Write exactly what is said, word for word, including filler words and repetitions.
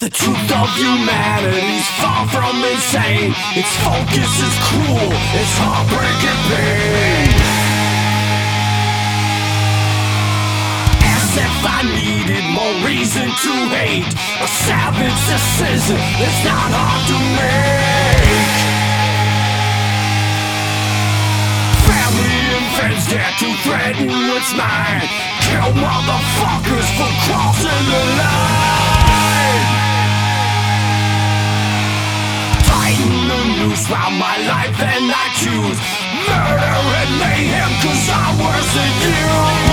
The truth of humanity's far from insane. Its focus is cruel, its heartbreaking pain. As if I needed more reason to hate. A savage decision is not hard to make. Family and friends dare to threaten what's mine. Kill motherfuckers for crossing the line. Tighten the noose round my life and I choose murder and mayhem, cause I'm worse than you.